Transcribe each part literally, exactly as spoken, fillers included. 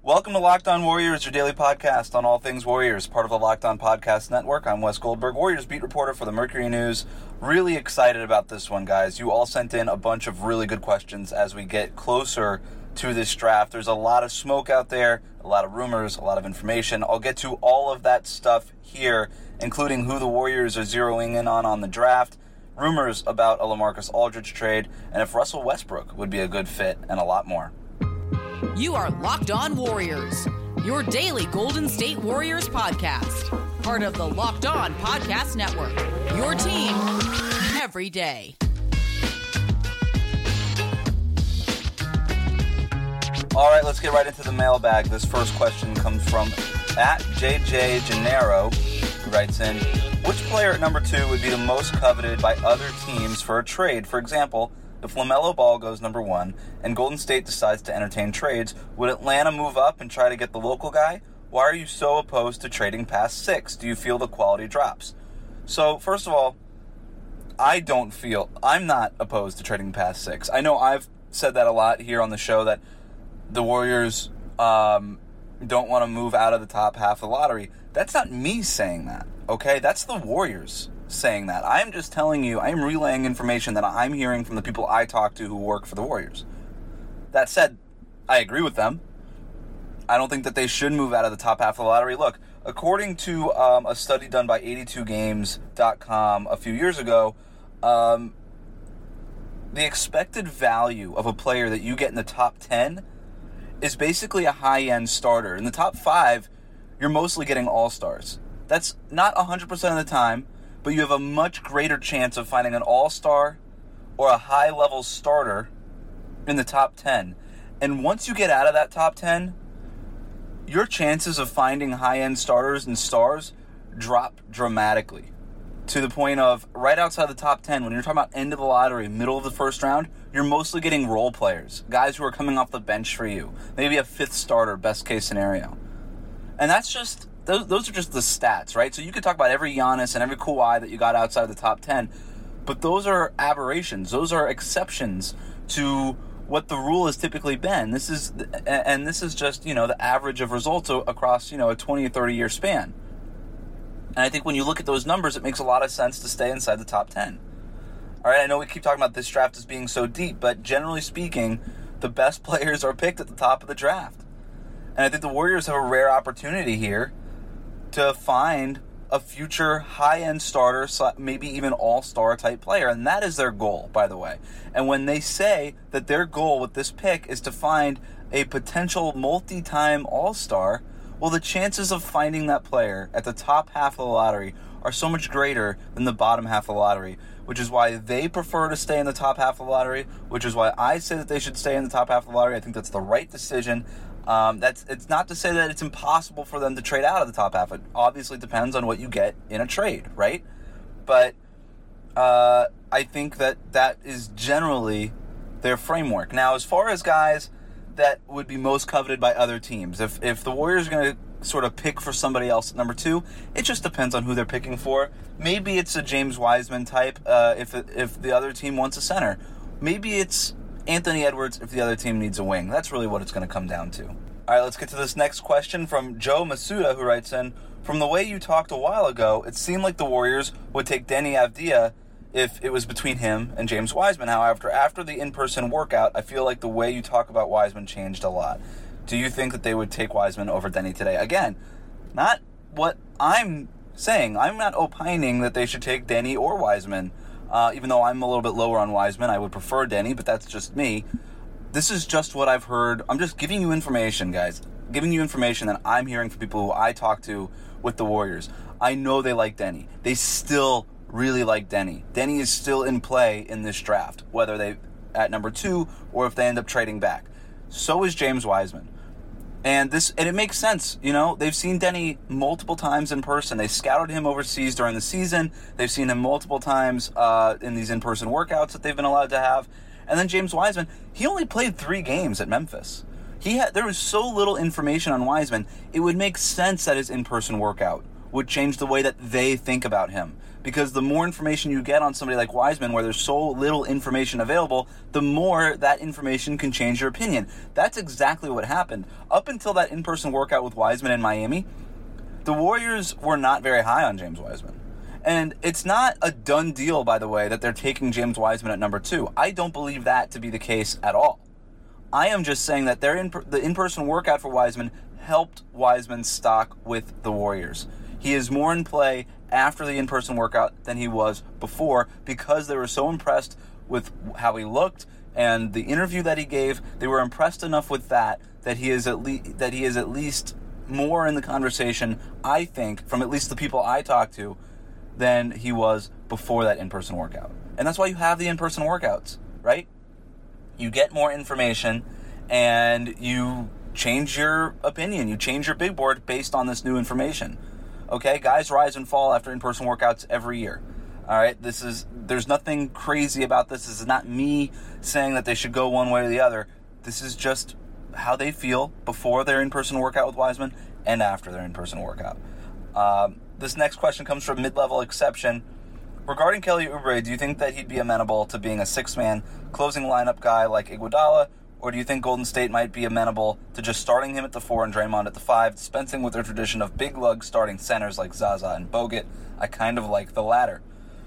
Welcome to Locked On Warriors, your daily podcast on all things Warriors, part of the Locked On Podcast Network. I'm Wes Goldberg, Warriors beat reporter for the Mercury News. Really excited about this one, guys. You all sent in a bunch of really good questions as we get closer to this draft. There's a lot of smoke out there, a lot of rumors, a lot of information. I'll get to all of that stuff here, including who the Warriors are zeroing in on on the draft, rumors about a LaMarcus Aldridge trade, and if Russell Westbrook would be a good fit, and a lot more. You are Locked On Warriors, your daily Golden State Warriors podcast. Part of the Locked On Podcast Network, your team every day. All right, let's get right into the mailbag. This first question comes from at J J Gennaro, who writes in, which player at number two would be the most coveted by other teams for a trade? For example, if LaMelo Ball goes number one and Golden State decides to entertain trades, would Atlanta move up and try to get the local guy? Why are you so opposed to trading past six? Do you feel the quality drops? So, first of all, I don't feel, I'm not opposed to trading past six. I know I've said that a lot here on the show, that the Warriors um, don't want to move out of the top half of the lottery. That's not me saying that, okay? That's the Warriors saying that. I'm just telling you, I'm relaying information that I'm hearing from the people I talk to who work for the Warriors. That said, I agree with them. I don't think that they should move out of the top half of the lottery. Look, according to um, a study done by eighty-two games dot com a few years ago, um, the expected value of a player that you get in the top ten is basically a high-end starter. In the top five, you're mostly getting all-stars. That's not one hundred percent of the time, but you have a much greater chance of finding an all-star or a high-level starter in the top ten. And once you get out of that top ten, your chances of finding high-end starters and stars drop dramatically, to the point of right outside the top ten, when you're talking about end of the lottery, middle of the first round, you're mostly getting role players, guys who are coming off the bench for you, maybe a fifth starter, best-case scenario. And that's just... Those, those are just the stats, right? So you could talk about every Giannis and every Kawhi that you got outside of the top ten, but those are aberrations. Those are exceptions to what the rule has typically been. This is, and this is just, you know, the average of results across, you know, a twenty or thirty year span. And I think when you look at those numbers, it makes a lot of sense to stay inside the top ten. All right, I know we keep talking about this draft as being so deep, but generally speaking, the best players are picked at the top of the draft. And I think the Warriors have a rare opportunity here to find a future high-end starter, maybe even all-star type player. And that is their goal, by the way. And when they say that their goal with this pick is to find a potential multi-time all-star, well, the chances of finding that player at the top half of the lottery are so much greater than the bottom half of the lottery, which is why they prefer to stay in the top half of the lottery, which is why I say that they should stay in the top half of the lottery. I think that's the right decision. Um, that's it's not to say that it's impossible for them to trade out of the top half. It obviously depends on what you get in a trade, right? But uh, I think that that is generally their framework. Now, as far as guys that would be most coveted by other teams, if if the Warriors are going to sort of pick for somebody else at number two, it just depends on who they're picking for. Maybe it's a James Wiseman type uh, if if the other team wants a center. Maybe it's Anthony Edwards if the other team needs a wing. That's really what it's going to come down to. All right, let's get to this next question from Joe Masuda, who writes in, from the way you talked a while ago, it seemed like the Warriors would take Deni Avdija if it was between him and James Wiseman. However, after the in-person workout, I feel like the way you talk about Wiseman changed a lot. Do you think that they would take Wiseman over Deni today? Again, not what I'm saying. I'm not opining that they should take Deni or Wiseman. Uh, even though I'm a little bit lower on Wiseman, I would prefer Deni, but that's just me. This is just what I've heard. I'm just giving you information, guys. Giving you information that I'm hearing from people who I talk to with the Warriors. I know they like Deni. They still really like Deni. Deni is still in play in this draft, whether they at number two or if they end up trading back. So is James Wiseman. And this, and it makes sense, you know, they've seen Deni multiple times in person. They scouted him overseas during the season. They've seen him multiple times uh, in these in-person workouts that they've been allowed to have. And then James Wiseman, he only played three games at Memphis. He had, there was so little information on Wiseman, it would make sense that his in-person workout would change the way that they think about him. because the more information you get on somebody like Wiseman, where there's so little information available, the more that information can change your opinion. That's exactly what happened. Up until that in-person workout with Wiseman in Miami, the Warriors were not very high on James Wiseman. And it's not a done deal, by the way, that they're taking James Wiseman at number two. I don't believe that to be the case at all. I am just saying that their in, the in-person workout for Wiseman helped Wiseman's stock with the Warriors. He is more in play after the in-person workout than he was before because they were so impressed with how he looked and the interview that he gave. They were impressed enough with that that he is at least that he is at least more in the conversation, I think, from at least the people I talked to, than he was before that in-person workout. And that's why you have the in-person workouts, right? You get more information and you change your opinion. You change your big board based on this new information. Okay, guys rise and fall after in-person workouts every year. All right, this is there's nothing crazy about this. This is not me saying that they should go one way or the other. This is just how they feel before their in-person workout with Wiseman and after their in-person workout. Um, this next question comes from Mid-Level Exception. Regarding Kelly Oubre, do you think that he'd be amenable to being a six-man closing lineup guy like Iguodala, or do you think Golden State might be amenable to just starting him at the four and Draymond at the five, dispensing with their tradition of big lug starting centers like Zaza and Bogut? I kind of like the latter.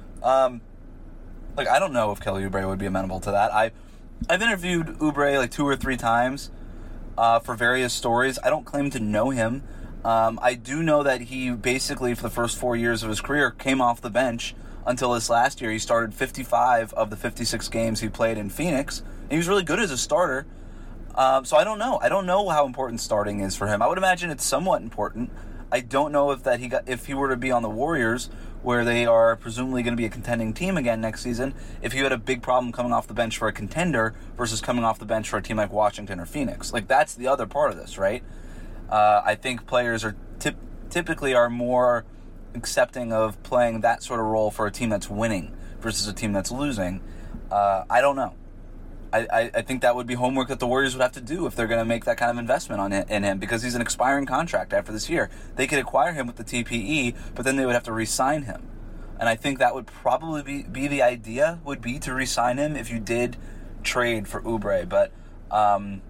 Um, like, I don't know if Kelly Oubre would be amenable to that. I, I've interviewed Oubre like two or three times uh, for various stories. I don't claim to know him. Um, I do know that he basically, for the first four years of his career, came off the bench until this last year. He started fifty-five of the fifty-six games he played in Phoenix. And he was really good as a starter. Um, so I don't know. I don't know how important starting is for him. I would imagine it's somewhat important. I don't know if that he got if he were to be on the Warriors, where they are presumably going to be a contending team again next season, if he had a big problem coming off the bench for a contender versus coming off the bench for a team like Washington or Phoenix. Like, that's the other part of this, right? Uh, I think players are tip, typically are more accepting of playing that sort of role for a team that's winning versus a team that's losing. Uh, I don't know. I, I, I think that would be homework that the Warriors would have to do if they're going to make that kind of investment on it, in him, because he's an expiring contract after this year. They could acquire him with the T P E, but then they would have to re-sign him. And I think that would probably be, be the idea, would be to re-sign him if you did trade for Oubre. But um,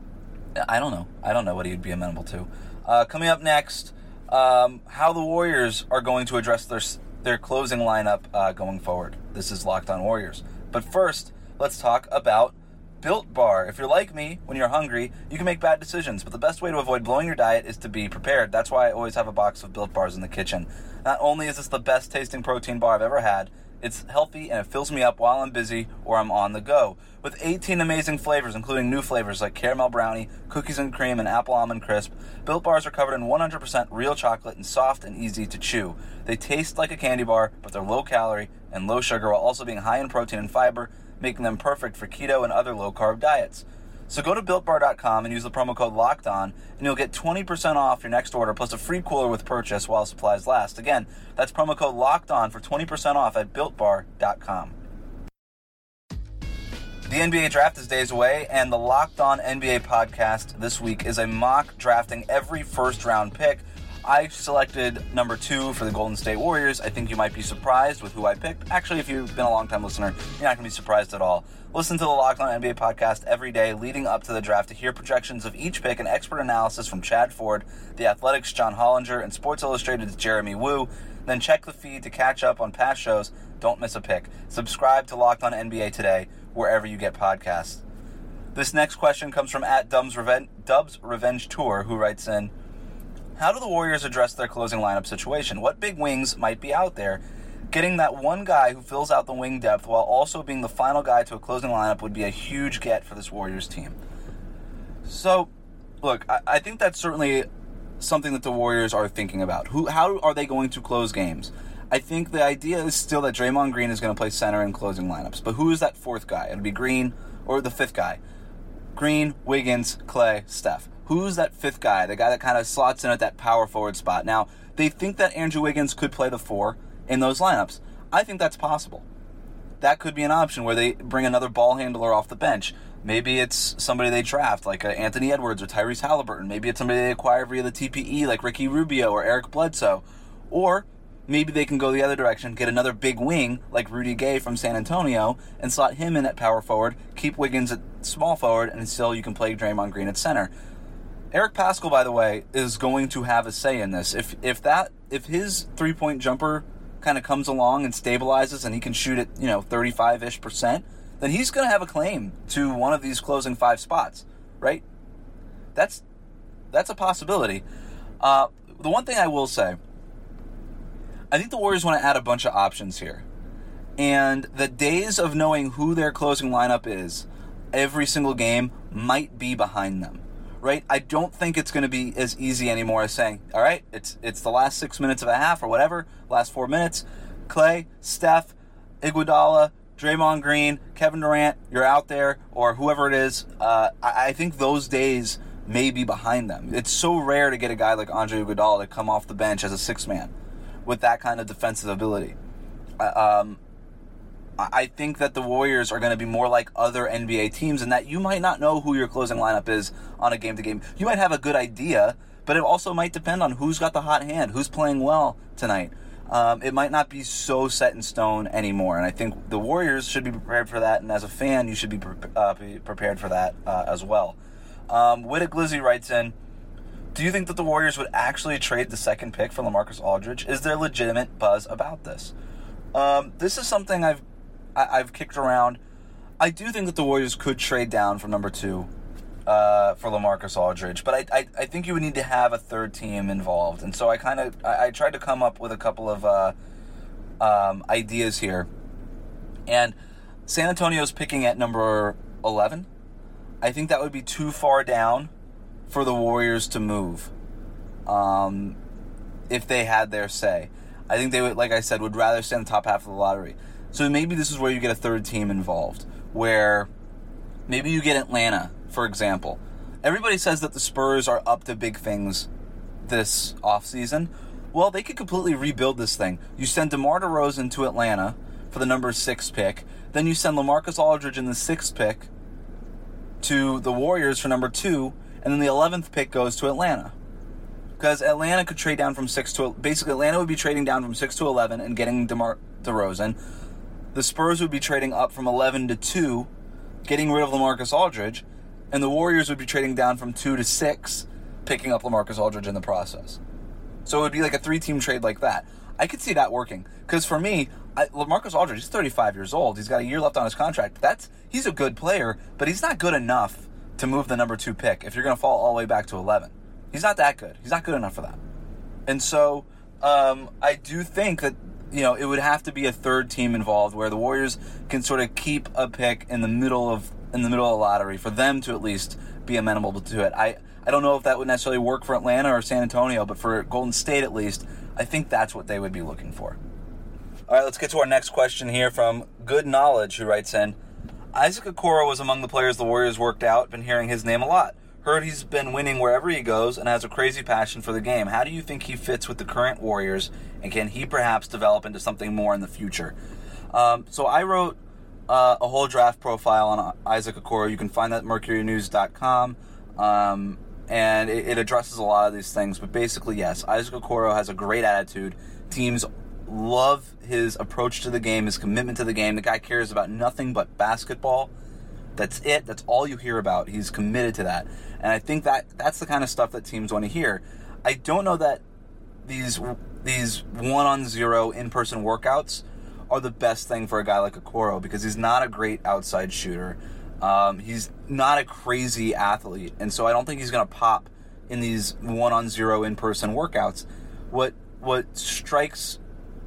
I don't know. I don't know what he'd be amenable to. Uh, coming up next, um, how the Warriors are going to address their their closing lineup uh, going forward. This is Locked On Warriors. But first, let's talk about Built Bar. If you're like me, when you're hungry, you can make bad decisions, but the best way to avoid blowing your diet is to be prepared. That's why I always have a box of Built Bars in the kitchen. Not only is this the best tasting protein bar I've ever had, it's healthy and it fills me up while I'm busy or I'm on the go. With eighteen amazing flavors, including new flavors like caramel brownie, cookies and cream, and apple almond crisp, Built Bars are covered in one hundred percent real chocolate and soft and easy to chew. They taste like a candy bar, but they're low calorie and low sugar while also being high in protein and fiber, making them perfect for keto and other low-carb diets. So go to built bar dot com and use the promo code LOCKEDON, and you'll get twenty percent off your next order, plus a free cooler with purchase while supplies last. Again, that's promo code LOCKEDON for twenty percent off at built bar dot com. The N B A draft is days away, and the Locked On N B A podcast this week is a mock drafting every first-round pick. I selected number two for the Golden State Warriors. I think you might be surprised with who I picked. Actually, if you've been a long-time listener, you're not going to be surprised at all. Listen to the Locked On N B A podcast every day leading up to the draft to hear projections of each pick and expert analysis from Chad Ford, The Athletic's John Hollinger, and Sports Illustrated's Jeremy Woo. Then check the feed to catch up on past shows. Don't miss a pick. Subscribe to Locked On N B A today, wherever you get podcasts. This next question comes from at Dubs Revenge, Dubs Revenge Tour, who writes in, how do the Warriors address their closing lineup situation? What big wings might be out there? Getting that one guy who fills out the wing depth while also being the final guy to a closing lineup would be a huge get for this Warriors team. So, look, I, I think that's certainly something that the Warriors are thinking about. Who, how are they going to close games? I think the idea is still that Draymond Green is going to play center in closing lineups. But who is that fourth guy? It'll be Green, or the fifth guy. Green, Wiggins, Clay, Steph. Who's that fifth guy, the guy that kind of slots in at that power forward spot? Now, they think that Andrew Wiggins could play the four in those lineups. I think that's possible. That could be an option where they bring another ball handler off the bench. Maybe it's somebody they draft, like Anthony Edwards or Tyrese Halliburton. Maybe it's somebody they acquire via the T P E, like Ricky Rubio or Eric Bledsoe. Or maybe they can go the other direction, get another big wing like Rudy Gay from San Antonio, and slot him in at power forward, keep Wiggins at small forward, and still you can play Draymond Green at center. Eric Paschall, by the way, is going to have a say in this. If if that if his three-point jumper kind of comes along and stabilizes and he can shoot at, you know, thirty-five-ish percent, then he's going to have a claim to one of these closing five spots, right? That's that's a possibility. Uh, the one thing I will say, I think the Warriors want to add a bunch of options here. And the days of knowing who their closing lineup is every single game might be behind them, right? I don't think it's going to be as easy anymore as saying, all right, it's it's the last six minutes of a half or whatever, last four minutes. Clay, Steph, Iguodala, Draymond Green, Kevin Durant, you're out there, or whoever it is. Uh, I, I think those days may be behind them. It's so rare to get a guy like Andre Iguodala to come off the bench as a six-man with that kind of defensive ability. Uh, um, I think that the Warriors are going to be more like other N B A teams in that you might not know who your closing lineup is on a game-to-game. You might have a good idea, but it also might depend on who's got the hot hand, who's playing well tonight. Um, it might not be so set in stone anymore, and I think the Warriors should be prepared for that, and as a fan, you should be, pre- uh, be prepared for that uh, as well. Um, Whitta Glizzy writes in, do you think that the Warriors would actually trade the second pick for LaMarcus Aldridge? Is there legitimate buzz about this? Um, this is something I've I, I've kicked around. I do think that the Warriors could trade down from number two uh, for LaMarcus Aldridge, but I, I I think you would need to have a third team involved, and so I kind of I, I tried to come up with a couple of uh, um, ideas here. And San Antonio's picking at number eleven. I think that would be too far down for the Warriors to move um, if they had their say. I think they would, like I said, would rather stay in the top half of the lottery. So maybe this is where you get a third team involved, where maybe you get Atlanta, for example. Everybody says that the Spurs are up to big things this offseason. Well, they could completely rebuild this thing. You send DeMar DeRozan to Atlanta for the number six pick. Then you send LaMarcus Aldridge in the sixth pick to the Warriors for number two. And then the eleventh pick goes to Atlanta. Because Atlanta could trade down from six to... Basically, Atlanta would be trading down from six to eleven and getting DeMar DeRozan. The Spurs would be trading up from eleven to two, getting rid of LaMarcus Aldridge. And the Warriors would be trading down from two to six, picking up LaMarcus Aldridge in the process. So it would be like a three-team trade like that. I could see that working. Because for me, I, LaMarcus Aldridge, he's thirty-five years old. He's got a year left on his contract. That's He's a good player, but he's not good enough to move the number two pick if you're going to fall all the way back to eleven. He's not that good. He's not good enough for that. And so um, I do think that, you know, it would have to be a third team involved where the Warriors can sort of keep a pick in the middle of in the middle of the lottery for them to at least be amenable to it. I, I don't know if that would necessarily work for Atlanta or San Antonio, but for Golden State at least, I think that's what they would be looking for. All right, let's get to our next question here from Good Knowledge, who writes in, Isaac Okoro was among the players the Warriors worked out. Been hearing his name a lot. Heard he's been winning wherever he goes and has a crazy passion for the game. How do you think he fits with the current Warriors, and can he perhaps develop into something more in the future? Um, so I wrote uh, a whole draft profile on Isaac Okoro. You can find that at mercury news dot com, um, and it, it addresses a lot of these things. But basically, yes, Isaac Okoro has a great attitude. Teams love his approach to the game, his commitment to the game. The guy cares about nothing but basketball. That's it. That's all you hear about. He's committed to that. And I think that that's the kind of stuff that teams want to hear. I don't know that these these one-on-zero in-person workouts are the best thing for a guy like Okoro because he's not a great outside shooter. Um, he's not a crazy athlete. And so I don't think he's going to pop in these one-on-zero in-person workouts. What what strikes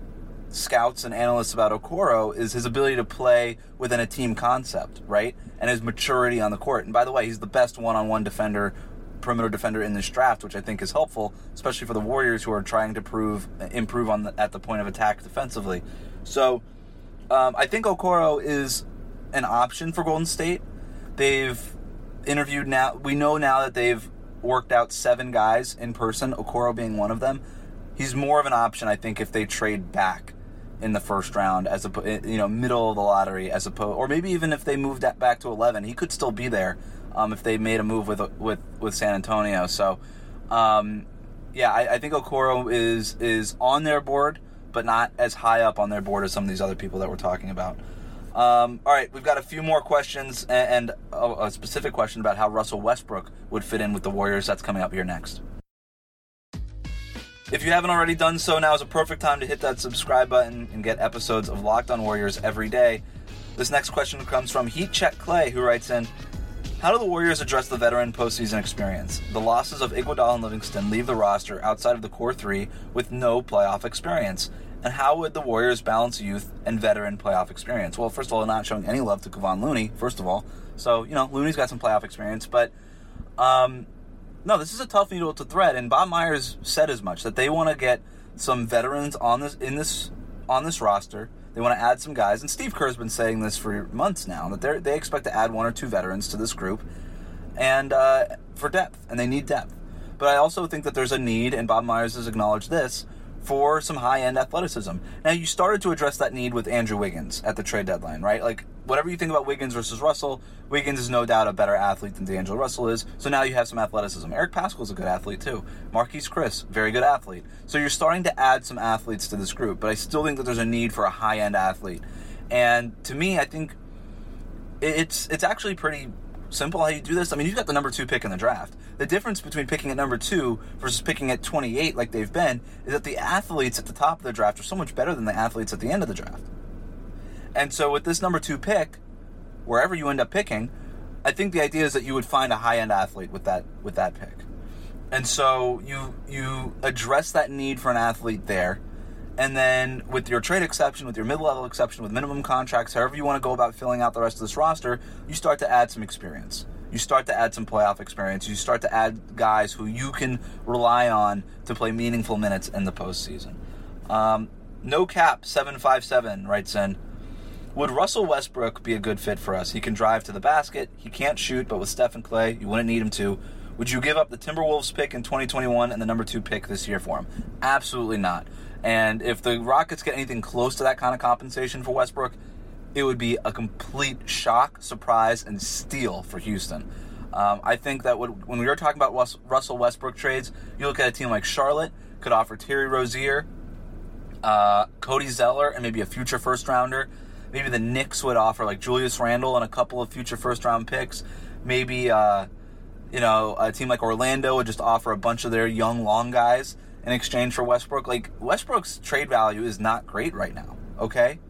scouts and analysts about Okoro is his ability to play within a team concept, right? And his maturity on the court. And by the way, he's the best one-on-one defender, perimeter defender in this draft, which I think is helpful, especially for the Warriors who are trying to prove improve on the, at the point of attack defensively. So um, I think Okoro is an option for Golden State. They've interviewed now. We know now that they've worked out seven guys in person, Okoro being one of them. He's more of an option, I think, if they trade back in the first round, as a you know middle of the lottery, as opposed, or maybe even if they moved that back to eleven, he could still be there um, if they made a move with with with San Antonio. So, um, yeah, I, I think Okoro is is on their board, but not as high up on their board as some of these other people that we're talking about. Um, all right, we've got a few more questions and, and a, a specific question about how Russell Westbrook would fit in with the Warriors. That's coming up here next. If you haven't already done so, now is a perfect time to hit that subscribe button and get episodes of Locked On Warriors every day. This next question comes from Heat Check Clay, who writes in, how do the Warriors address the veteran postseason experience? The losses of Iguodala and Livingston leave the roster outside of the core three with no playoff experience. And how would the Warriors balance youth and veteran playoff experience? Well, first of all, not showing any love to Kevon Looney, first of all. So, you know, Looney's got some playoff experience, but um, no, this is a tough needle to thread, and Bob Myers said as much, that they want to get some veterans on this in this on this roster. They want to add some guys, and Steve Kerr's been saying this for months now, that they they expect to add one or two veterans to this group, and uh, for depth, and they need depth. But I also think that there's a need, and Bob Myers has acknowledged this, for some high-end athleticism. Now, you started to address that need with Andrew Wiggins at the trade deadline, right? Like, whatever you think about Wiggins versus Russell, Wiggins is no doubt a better athlete than D'Angelo Russell is, so now you have some athleticism. Eric Paschall's a good athlete, too. Marquise Chris, very good athlete. So you're starting to add some athletes to this group, but I still think that there's a need for a high-end athlete. And to me, I think it's it's actually pretty simple how you do this. I mean, you've got the number two pick in the draft. The difference between picking at number two versus picking at twenty-eight like they've been is that the athletes at the top of the draft are so much better than the athletes at the end of the draft. And so with this number two pick, wherever you end up picking, I think the idea is that you would find a high-end athlete with that with that pick. And so you you address that need for an athlete there, and then with your trade exception, with your mid-level exception, with minimum contracts, however you want to go about filling out the rest of this roster, you start to add some experience. You start to add some playoff experience. You start to add guys who you can rely on to play meaningful minutes in the postseason. Um, no Cap seven five seven writes in, would Russell Westbrook be a good fit for us? He can drive to the basket. He can't shoot, but with Steph and Clay, you wouldn't need him to. Would you give up the Timberwolves pick in twenty twenty-one and the number two pick this year for him? Absolutely not. And if the Rockets get anything close to that kind of compensation for Westbrook, it would be a complete shock, surprise, and steal for Houston. Um, I think that when we were talking about Russell Westbrook trades, you look at a team like Charlotte, could offer Terry Rozier, uh, Cody Zeller, and maybe a future first-rounder. Maybe the Knicks would offer like Julius Randle and a couple of future first-round picks. Maybe, uh, you know, a team like Orlando would just offer a bunch of their young, long guys in exchange for Westbrook. Like, Westbrook's trade value is not great right now, okay?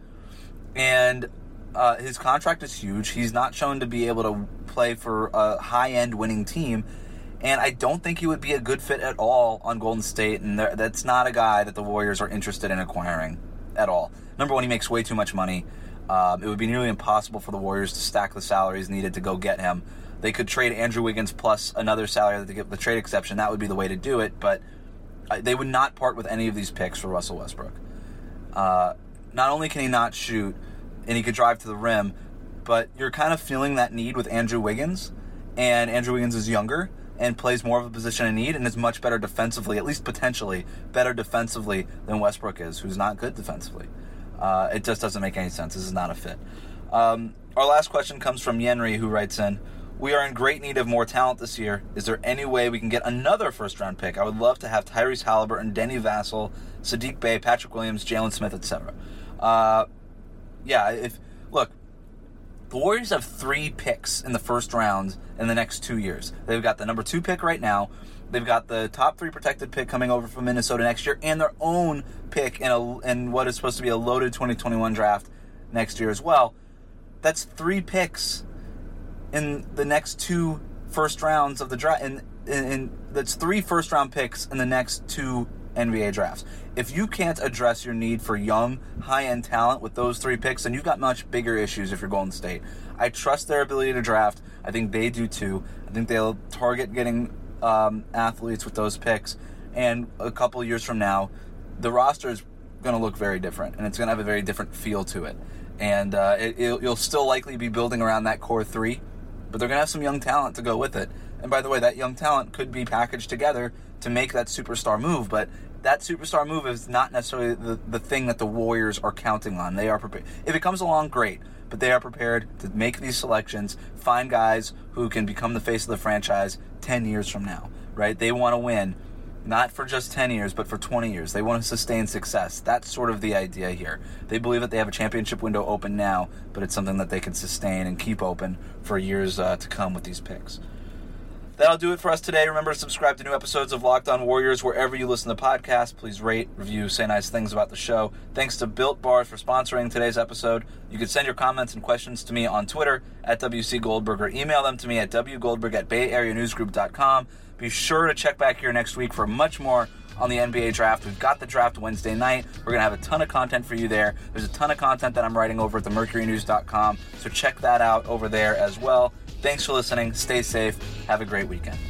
And uh, his contract is huge. He's not shown to be able to play for a high-end winning team, and I don't think he would be a good fit at all on Golden State, and that's not a guy that the Warriors are interested in acquiring at all. Number one, he makes way too much money. Um, it would be nearly impossible for the Warriors to stack the salaries needed to go get him. They could trade Andrew Wiggins plus another salary to get the trade exception. That would be the way to do it, but they would not part with any of these picks for Russell Westbrook. Uh, not only can he not shoot, and he could drive to the rim, but you're kind of feeling that need with Andrew Wiggins, and Andrew Wiggins is younger and plays more of a position of need and is much better defensively, at least potentially better defensively than Westbrook is, who's not good defensively. Uh, it just doesn't make any sense. This is not a fit. Um, our last question comes from Yenri, who writes in, we are in great need of more talent this year. Is there any way we can get another first-round pick? I would love to have Tyrese Halliburton, Denny Vassell, Sadiq Bey, Patrick Williams, Jalen Smith, et cetera. Uh, yeah, if look, the Warriors have three picks in the first round in the next two years. They've got the number two pick right now. They've got the top three protected pick coming over from Minnesota next year, and their own pick in a in what is supposed to be a loaded twenty twenty-one draft next year as well. That's three picks in the next two first rounds of the draft, and, and, and that's three first round picks in the next two N B A drafts. If you can't address your need for young, high-end talent with those three picks, then you've got much bigger issues if you're Golden State. I trust their ability to draft. I think they do too. I think they'll target getting um, athletes with those picks, and a couple years from now, the roster is going to look very different, and it's going to have a very different feel to it. And uh, it, it'll, you'll still likely be building around that core three, but they're going to have some young talent to go with it. And by the way, that young talent could be packaged together to make that superstar move, but that superstar move is not necessarily the, the thing that the Warriors are counting on. They are prepared. If it comes along, great, but they are prepared to make these selections, find guys who can become the face of the franchise ten years from now, right? They want to win not for just ten years, but for twenty years. They want to sustain success. That's sort of the idea here. They believe that they have a championship window open now, but it's something that they can sustain and keep open for years uh, to come with these picks. That'll do it for us today. Remember to subscribe to new episodes of Locked On Warriors wherever you listen to podcasts. Please rate, review, say nice things about the show. Thanks to Built Bars for sponsoring today's episode. You can send your comments and questions to me on Twitter at W C Goldberg or email them to me at w goldberg at bay area news group dot com. Be sure to check back here next week for much more on the N B A draft. We've got the draft Wednesday night. We're going to have a ton of content for you there. There's a ton of content that I'm writing over at the mercury news dot com, so check that out over there as well. Thanks for listening. Stay safe. Have a great weekend.